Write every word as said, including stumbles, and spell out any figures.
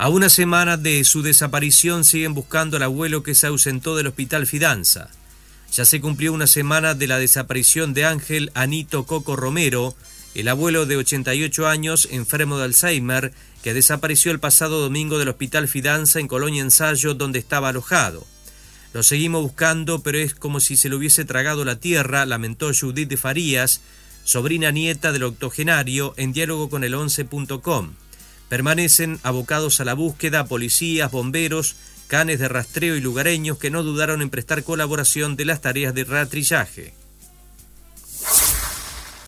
A una semana de su desaparición siguen buscando al abuelo que se ausentó del Hospital Fidanza. Ya se cumplió una semana de la desaparición de Ángel Anito Coco Romero, el abuelo de ochenta y ocho años, enfermo de Alzheimer, que desapareció el pasado domingo del Hospital Fidanza en Colonia Ensayo, donde estaba alojado. Lo seguimos buscando, pero es como si se lo hubiese tragado la tierra, lamentó Judith de Farías, sobrina nieta del octogenario, en diálogo con el once punto com. Permanecen abocados a la búsqueda policías, bomberos, canes de rastreo y lugareños que no dudaron en prestar colaboración de las tareas de rastrillaje.